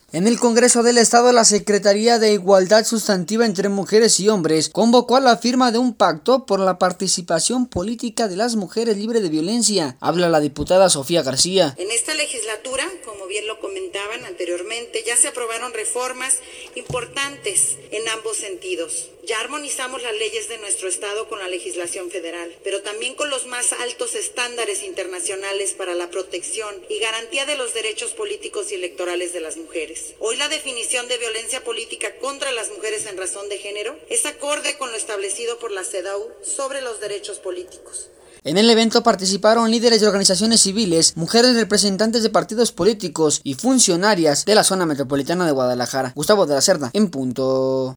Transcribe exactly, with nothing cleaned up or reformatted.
En el Congreso del Estado, la Secretaría de Igualdad Sustantiva entre Mujeres y Hombres convocó a la firma de un pacto por la participación política de las mujeres libre de violencia. Habla la diputada Sofía García. En esta legislatura, como bien lo comentaban anteriormente, ya se aprobaron reformas importantes en ambos sentidos. Ya armonizamos las leyes de nuestro Estado con la legislación federal, pero también con los más altos estándares internacionales para la protección y garantía de los derechos políticos y electorales de las mujeres. Hoy la definición de violencia política contra las mujeres en razón de género es acorde con lo establecido por la CEDAW sobre los derechos políticos. En el evento participaron líderes de organizaciones civiles, mujeres representantes de partidos políticos y funcionarias de la zona metropolitana de Guadalajara. Gustavo de la Cerda, en punto.